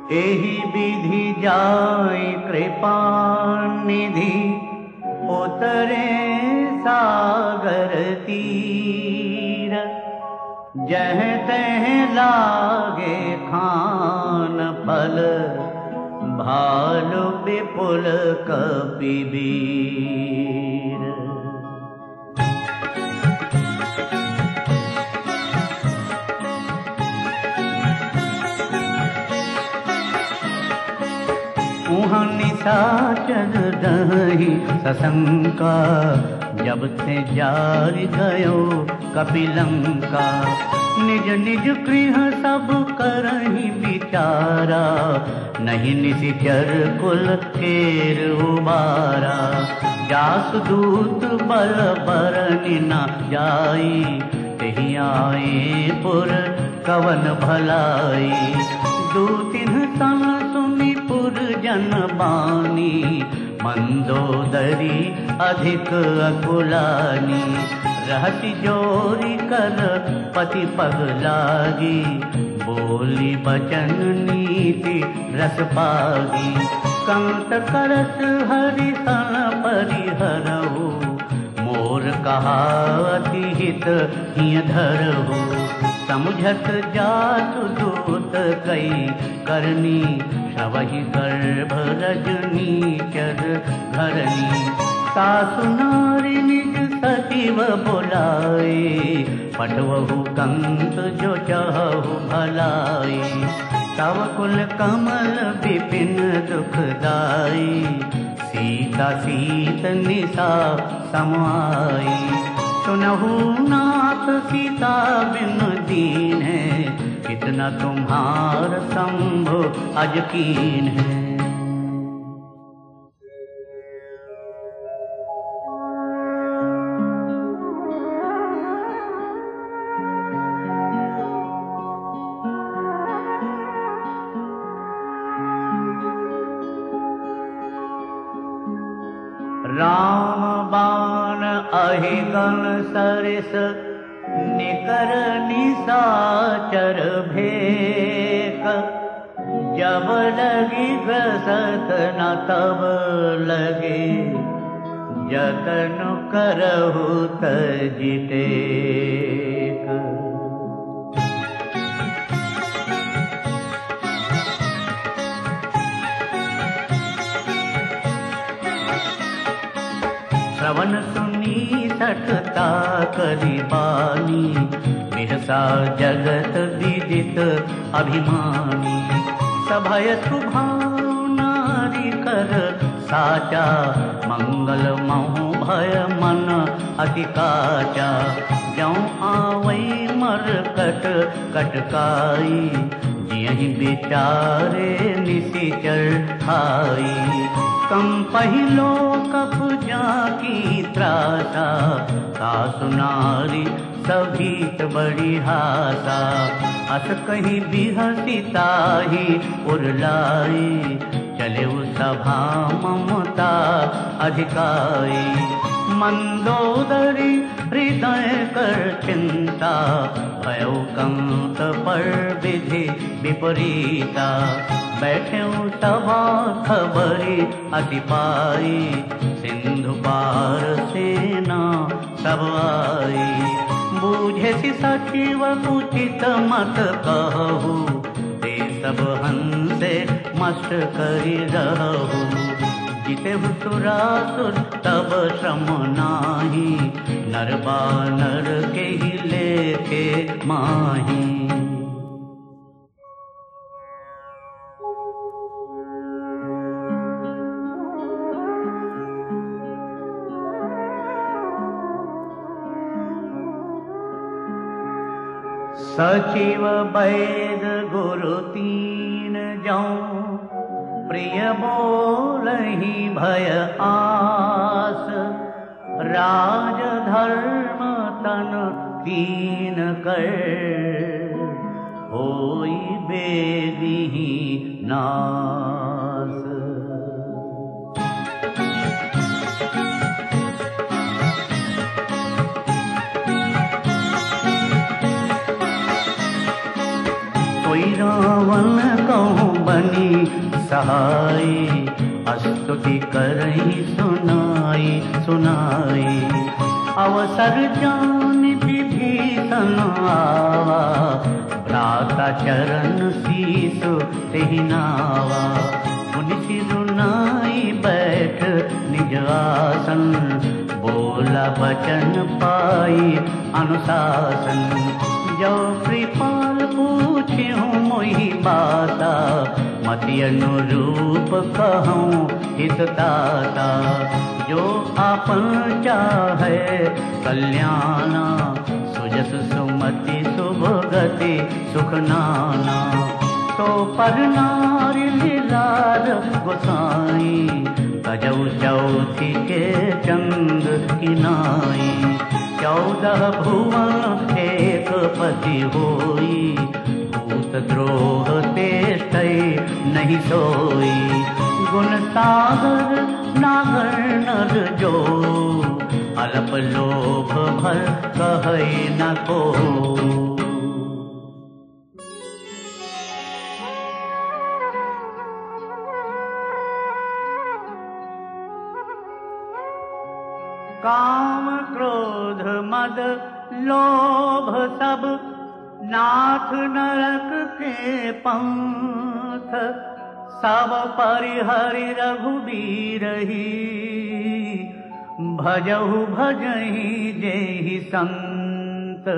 एहि विधि जाय कृपा निधि, उतरे सागर तीर। जह तह लागे खान फल, भालु विपुल कपिवीर। उहाँ निशाचर रही सशंका, जब से जारि गयो कपिलंका। निज निज गृह सब करहि विचारा, नहीं निशिचर कुल केर उबारा। जासु दूत बल बरनि न जाई, तेहि आए पुर कवन भलाई। दू तिन्ह सन सुनि पुरजन बानी, मंदोदरी अधिक अकुलानी। रहति जोरी कर पति पग लागी, बोली बचन नीति रस पागी। कंत करत हरि सन परिहरहु, मोर कहा अति हित हिय धरहु। समुझत जासु दूत कई करनी, श्रवहि गर्भ रजनी चर घरनी। सासु नारी निज सचिव बुलाए, पठवहु कंस जो चाहु भलाई। तव कुल कमल विपिन दुखदाई, सीता सीत निशा समाई। सुनहु नाथ सीता बिन दीन है, कितना तुम्हार शंभु अज कीन है। राम बाण अहिगन सरिस, निकर निशाचर भेक। जब लगी ग्रसत न तब लगे, जतन करहु तजि टेक। श्रवण सुनी सठता करि बानी, बिहसा जगत विदित अभिमानी। सभय सुभाव नारी कर साचा, मंगल महु भय मन अति काचा। जौ आवै मरकट कटकाई, जियहि विचारे निशिचर खाई। कम पहिलो कप जाकी त्रासा, सासु नारी सभीत बड़ी हासा। अस कहीं बिहसी ताहि उरलाई, चले सभा ममता अधिकाई। मंदोदरी हृदय कर चिंता, भयो कंत पर विधि विपरीता। बैठे सभा खबरी अति पाई, सिंधु पार सेना सब आई। बूझे सि सचिव उचित मत कहु, ते सब हंसे मस्त करि रहु। जितेहु सुरासुर तब श्रम नाही, नर बानर केहि लेखे माही। सचिव वैद गुरु तीन जौं, प्रिय बोलहि भय आस। राज धर्म तन कीन कर, होई बेदीहि नास। रावण कहूँ बनी सहाय, स्तुति करई सुनाई सुनाई। अवसर जान विभीषण आवा, भ्राता चरण शीस तेहि नावा। मुनि सिरुनाई बैठ निज आसन, बोला वचन पाई अनुशासन। जो कृपाल पूछूं मोहि बाता, मति अनुरूप कहूँ हितदाता। जो आपन चाहे कल्याणा, सुजस सुमति शुभ गति सुख नाना। तो पर नारी लीलार गोसाई, तजौ चौथी के चंद किनाई। 14 भुवन एक पति होई, भूत द्रोह तेष्टै नहीं सोई। गुण सागर नागर नर जो, अल्प लोभ भर कहै न को। काम क्रोध मद लोभ सब, नाथ नरक के पंथ। सब परिहरि रघुबीरहि, भजहु भजहि जेहि संत।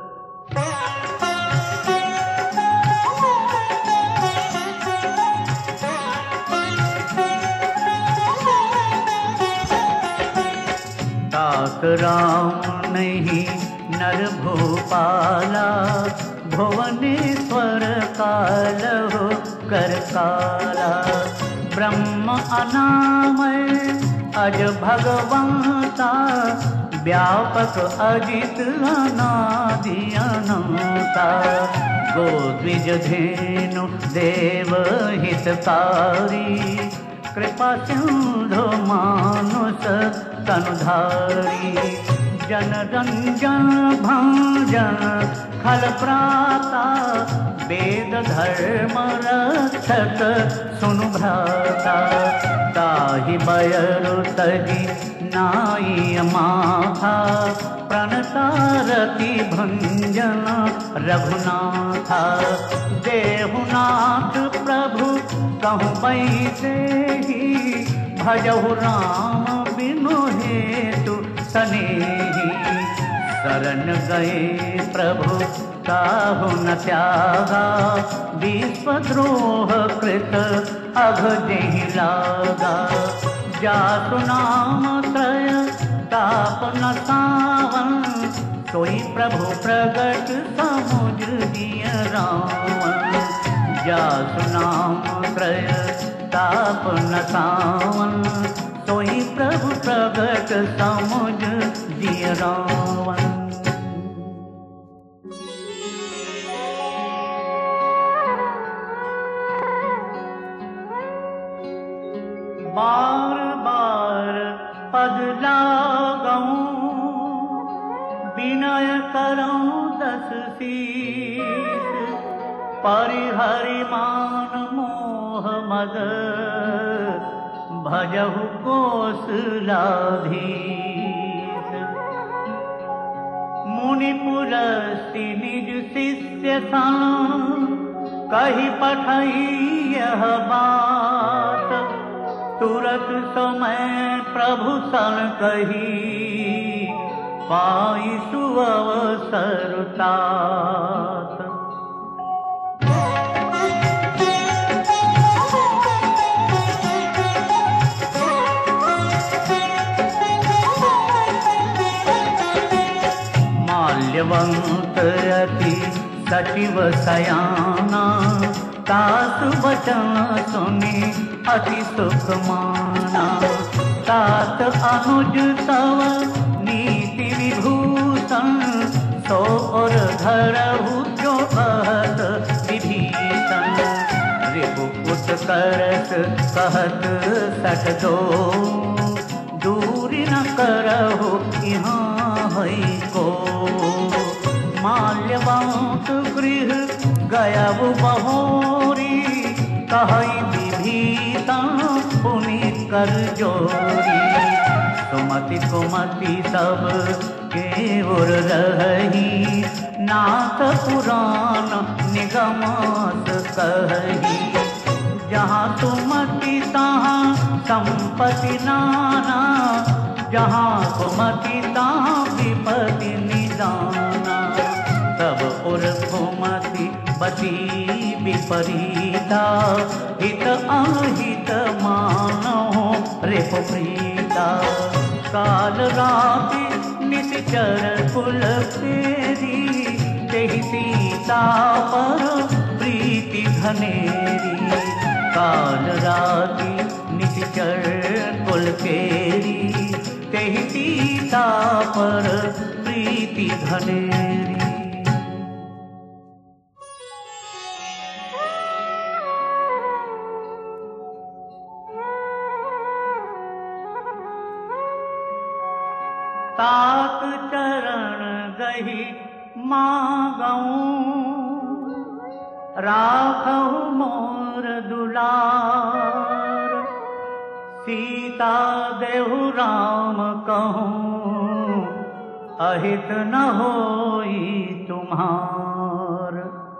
तात राम नहीं नर भूपाला, भुवनेश्वर कालहु कर काला। ब्रह्म अनामय अज भगवंता, व्यापक अजित अनादि अनंता। गोद्विज धेनु देव हितकारी, कृपा सिंधु मानुष तनुधारी। जन रंजन भंजन खल प्राता, वेद धर्म रक्षक सुनु भ्राता। ताहि बयरु तजी नाई माथा, प्रणतारति भंजन रघुनाथा। देहुनाथ प्रभु कहूँ बैसेहि, भजहु राम बिनु हेतु सनेहि। शरण गए प्रभु काहु न त्यागा, विश्वद्रोह कृत अघ जेहि लागा। जातु नाम त्रय ताप न सावन, सोई प्रभु प्रगट समुझ दिय रावण। जातु नाम त्रय ताप न सावन, सोई प्रभु प्रगट समुझ दिय रावण। बार बार पद लागऊं, विनय करऊं 10 शीस। परिहरि मान मोह मद, भजहु कौशलाधीश। मुनि पुरस्ति निज शिष्य सन, कही पठई यह बात। तुरत समय प्रभु सन कही, पाई सुअवसर तात। माल्यवंत अति सचिव सयाना, तासु वचन सुनि अति सुख माना। तात अनुज तव नीति विभूषण, सो और धरहु जो कहत विभीषण। रिपु उत्कर्ष कहत सठ दो, दूरी न करहु यहाँ है को। माल्यवंत गृह गयउ बहोरी, कहई विभीषण पुनि कर जोरी। सुमति कुमति सब के ओर रही, नाथ पुराण निगमास कही। जहाँ सुमति तहाँ संपत्ति नाना, जहाँ कुमति तहाँ विपत्ति निदाना। तब उर कुमति बसी विपरीता, हित अहित मानो रिपु प्रीता। काल राति निश्चर कुल फेरी, तेहि सीता पर प्रीति घनेरी। काल राति निश्चर कुल फेरी, तेहि सीता पर प्रीति घनेरी। तात चरण गही मागऊं, राखहु मोर दुलार। सीता देहु राम कहूँ, अहित न होई तुम्हार।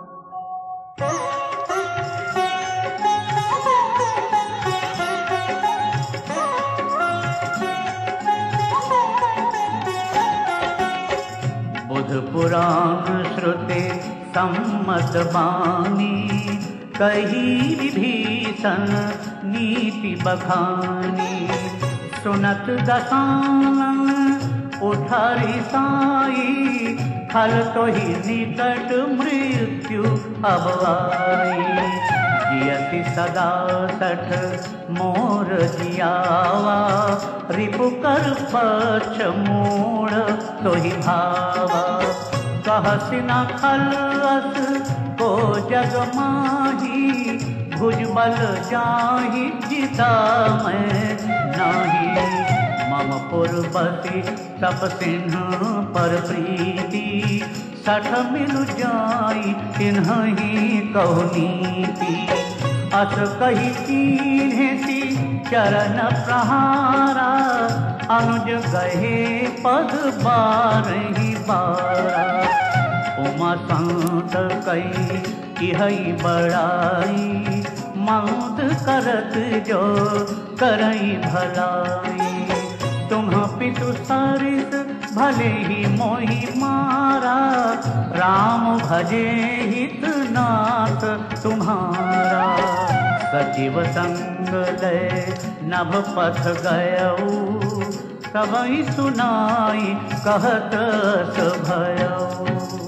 बुध पुराण श्रुति सम्मत बानी, कही विभीषण नीति बखानी। सुनत दशानन उठरि साई, खल तोहि निकट मृत्यु अब आई। जियति सदा सठ मोर जियावा, रिपु कर पक्ष मोड़ तोहि भावा। कहसि न खल अस को जग माही, भुजबल जाहि जिता मैं नाही। मम पुरबति तप सिंह पर प्रीति, सठ मिलु जाई तिन्हि कहु नीति। अस कही कीन्हेसी चरण प्रहारा, अनुज गहे पद बारहि बारा। उमा संत कई इहई बड़ाई, मौत करत जो करई भलाई। तुम पितु सरिस भले ही मोहि मारा, राम भजे हित नाथ तुम्हारा। सचिव संग लय नभ पथ गयऊ, सबई सुनाई कहत भयऊ।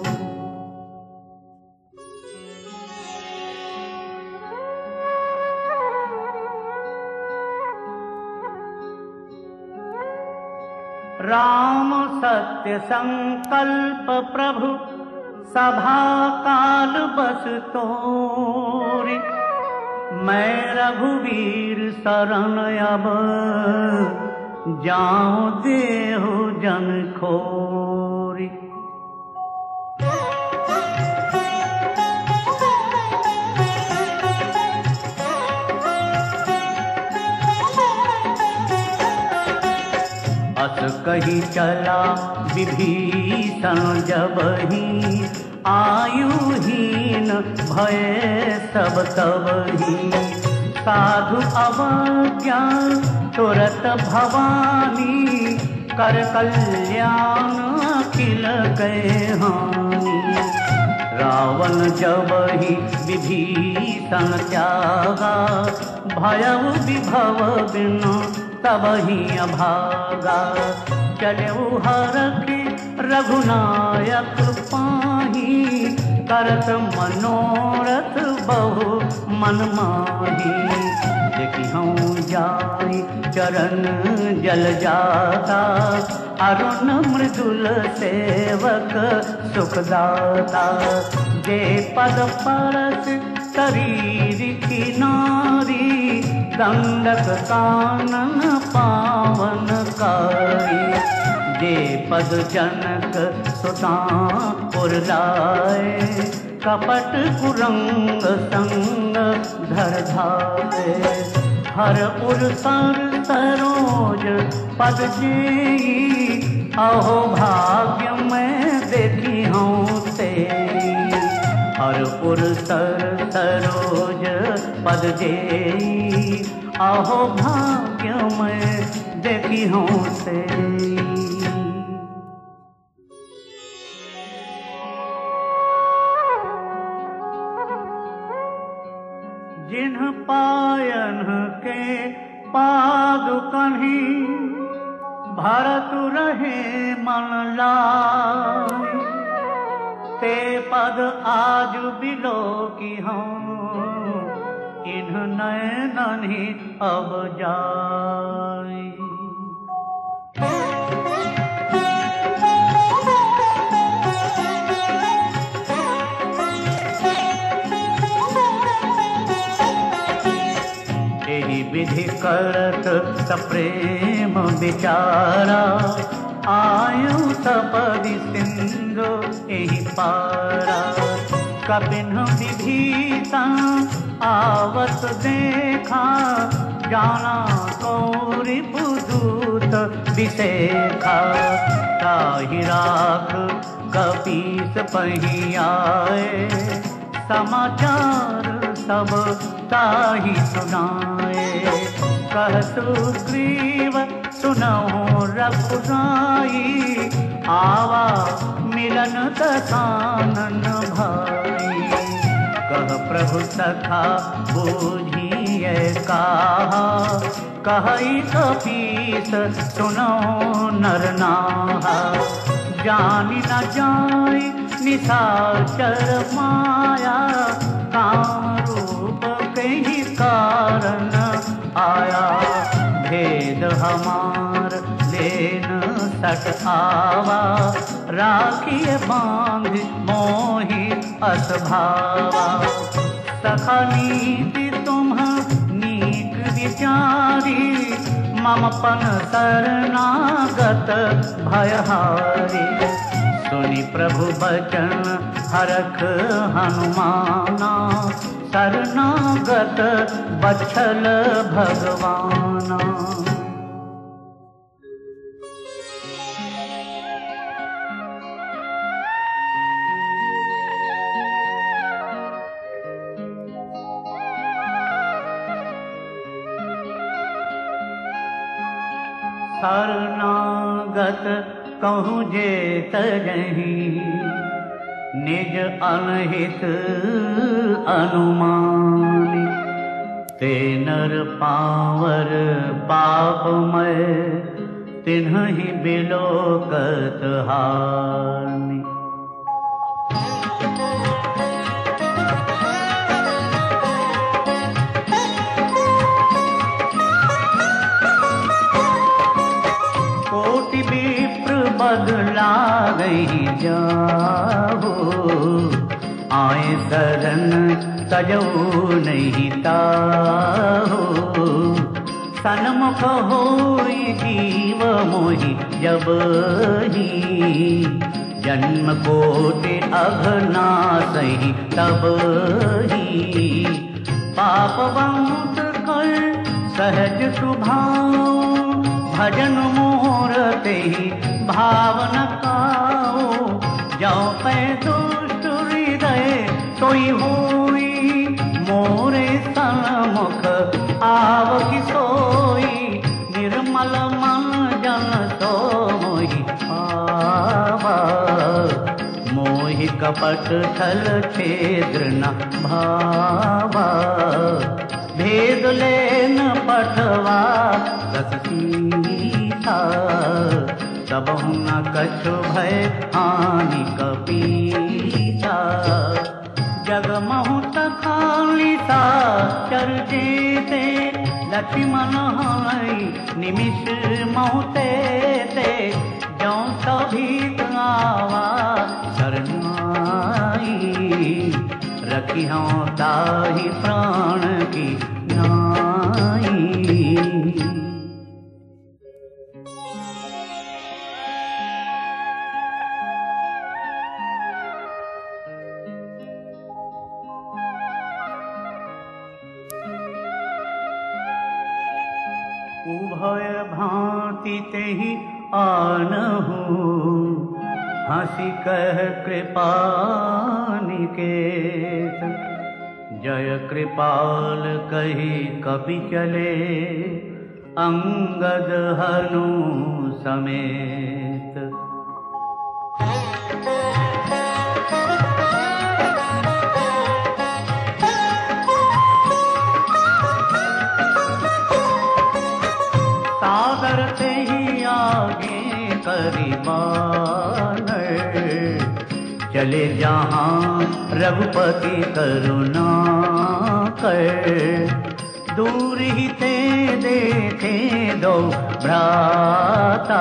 राम सत्य संकल्प प्रभु, सभा काल बस तोरि। मैं रघुवीर शरण अब, जाऊं देहु जन खोरी। अस कही चला विभीषण जबहि, आयुहीन भय सब तबहि। साधु अवज्ञा तुरत भवानी, कर कल्याण अखिल गए हानि। रावण जबहि विभीषण त्यागा, भयउ विभव बिनु तबहि अभागा। चलऊ हरखि रघुनायक पाही, करत मनोरथ बहु मन माही। देखिहउँ जाई चरण जल जाता, अरुण मृदुल सेवक सुखदाता। जे पद परस शरीर की नारी, दंडक कानन पावन कारी। जे पद जनक सुता पुर लाए, कपट कुरंग संग धर धावे। हरपुर सर सरोज पद जेई, अहो भाग्य मैं देखी हूँ तेरी। हरपुर सर सरोज पद जेई, अहो भाग्य मैं देखी हूँ तेरी। जिन्ह पायन के पादुकहि, भरत रहे मन लाई। ते पद आज बिलो की हूँ, इन्ह नैनन ही अब जाई। एहि विधि करत सप्रेम विचारा, आयु सपदि सिंधु एहि पारा। कबिन्ह विभीषण आवत देखा, जाना कौरि पुदूत विशेखा। ताहि राख कपीस पहियाए, समाचार सब ताहि सुनाए। कह सुग्रीव सुनहुँ रघुराई, आवा मिलन दसानन भाई। कह प्रभु सखा बूझिए कहा, कहई कपीस सुनहुँ नर नाहा। जानि न जाय निशाचर माया, काम रूप कहीं कारण आया। भेद हमार लेन सट आवा, राखिए बांध मोहि असभावा। सखा नीति तुम नीक विचारी, ममपन शरणागत भयहारी। सुनि प्रभु बचन हरख हनुमाना, शरणागत बछल भगवाना। शरणागत कहूँ जे तजहि, निज अनहित अनुमानि। ते नर पावर पापमय, तिन्हि बिलोकत हानि। कोटि विप्र बदला गई जाहो, आए शरण तजऊ नहीं ताहो। सन्मुख होई जीव मोहि जब ही, जन्म कोटि अघनासहि तब ही। पापवंत कर सहज स्वभाव, भजन मोर तेहि भावन काओ। जौ पै दुष्ट हृदय सोई होई, मोरे सन्मुख आवकी सोई। निर्मल मन जन तो मोहि पावा, मोहि कपट छल छेद्र न भावा। भेद लेन पठवा रस सीता, सबहु न कछु भय हानि कपीसा। जगमहु तखालिसा चर जेते, लक्ष्मण हई निमिष मोते ते। जौ सभीत आवा शरणाई, रखिहौं ताहि प्राण की नाई। उभय भांति तेहि आनहु, हंसी कह कृपा निकेत। जय कृपाल कही कपि चले, अंगद हनु समेत। सादर ते ही आगे करीबान, चले जहाँ रघुपति करुणा कर। दूर ही ते देखे दो भ्राता,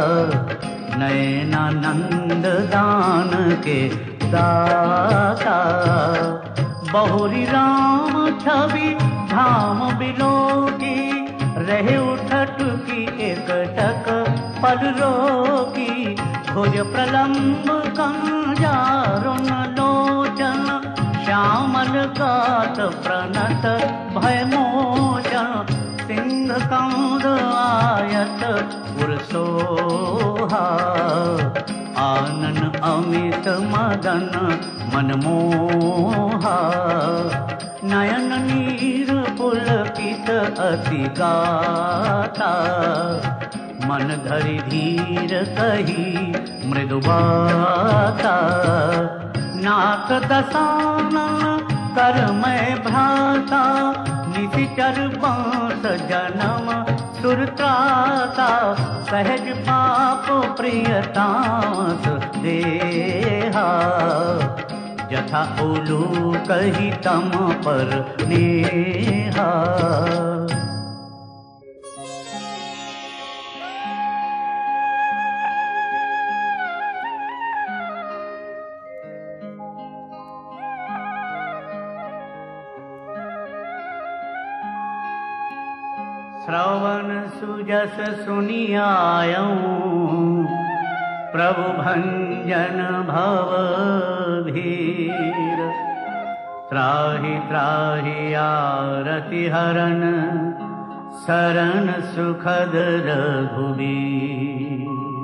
नयनानंद दान के दाता। बहुरी राम छवि धाम बिलो की, रहे उठट की एकटक पल रोकी। भुज प्रलंब कंजारुन लोचन, श्यामल गात प्रणत भय मोचन। सिंह कंद आयत पुरसोहा, आनन अमित मदन मनमोहा। नयन नीर पुलकित अति गाता, मन धरि धीर कही मृदुबाता। नाक दसानन कर मैं भ्राता, निशिचर बांस जन्म सुरत्राता। सहज पाप प्रियतांस देहा, जथा उलू कही तम पर नेहा। श्रवण सुजस सुनियायऊं, प्रभु भंजन भव भीर। त्राहि त्राहि आरति हरण, शरण सुखद रघुबीर।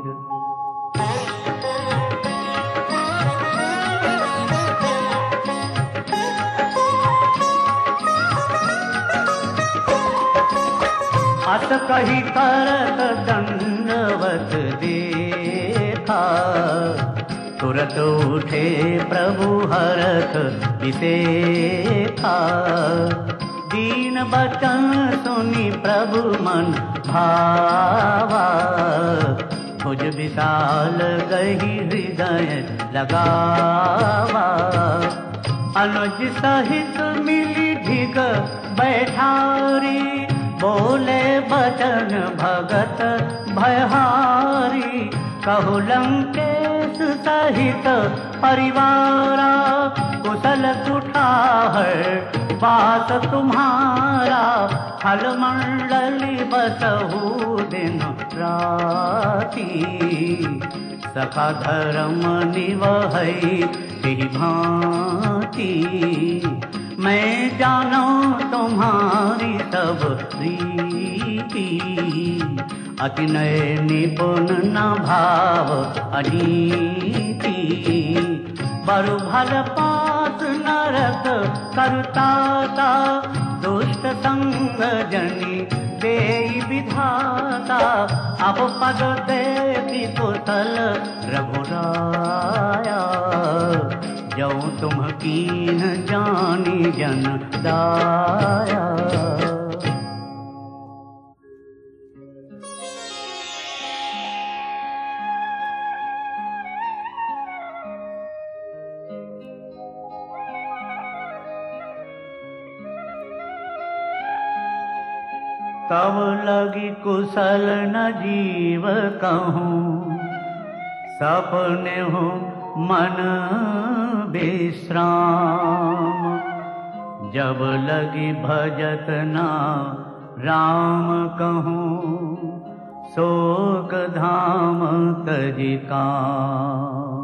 अस कही करत दंडवत देखा, तुरत उठे प्रभु हरख विसेखा। दीन बचन सुनी प्रभु मन भावा, भुज विशाल गही हृदय लगावा। अनुज सहित मिली ढिग बैठारी, बोले बचन भगत भयहारी। कहु लंकेश सहित परिवारा, कुशल कुठार बास तुम्हारा। फल मंडली बसहु दिन राती, सखा धर्म निवहै तेहि भांति। मैं जानो तुम्हारी सब रीति, अति नय निपुण न भाव अनीति। बरु भल पास नरक करताता, दुष्ट संग जनी देई विधाता। अब पद देवी कुशल रघुराया, जो तुम कीन जानी जन दाया। तब लगी कुशल न जीव कहूँ, सपने हूँ मन विश्राम। जब लगी भजत ना राम कहूँ, शोक धाम तजि काम।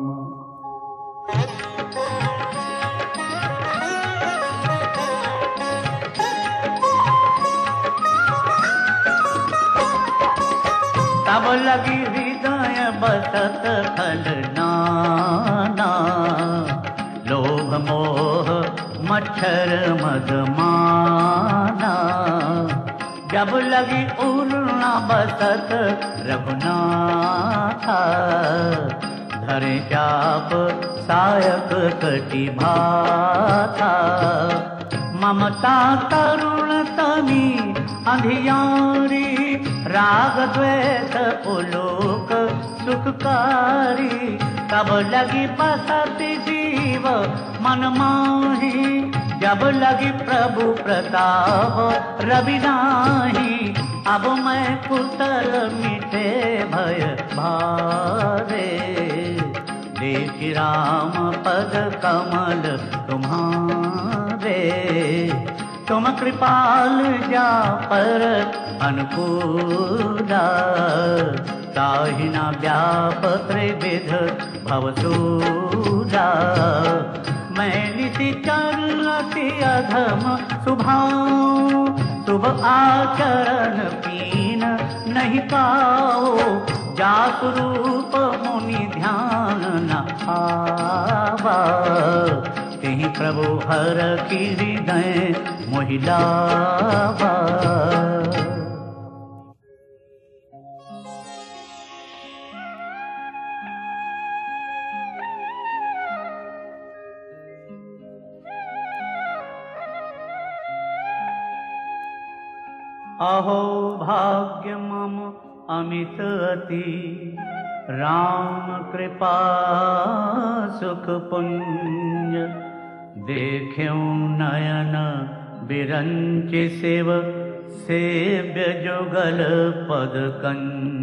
तब लगी हृदय बसत खल नाना, लोभ मोह मच्छर मदमाना। जब लगी उड़ना बसत रघुनाथा, धरे चाप सायक कटि भाथा। ममता तरुण तमी अंधियारी, राग द्वेष उलोक सुखकारी। तब लगी बसती जीव मन माही, जब लगी प्रभु प्रताप रवि नाही। अब मैं कुशल मिटे भय भारे, देख राम पद कमल तुम्हारे। तुम कृपाल जा पर अनुकूला, ताहि न व्याप त्रिविध भवसूला। मैं निशिचर अति अधम सुभाऊं, शुभ आचरण पीन नहीं पाओ। जासु रूप मुनि ध्यान न आवा, तेहि प्रभु हर की हृदय मोहि लावा। अहो भाग्य मम अमित अति, राम कृपा सुख पुंज। देख्यूं नयन बिरंचि शिव, सेव्य जुगल पद कंज।